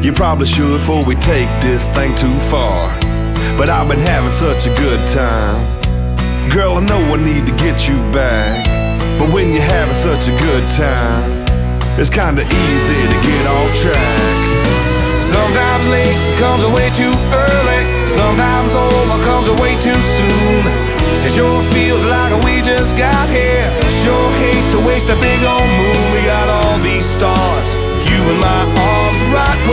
You probably should before we take this thing too far. But I've been having such a good time. Girl, I know I need to get you back. But when you're having such a good time, it's kinda easy to get off track. Sometimes late comes way too early. Sometimes over comes way too soon. It sure feels like we just got here. Sure hate to waste a big old moon. We got all these stars, you and my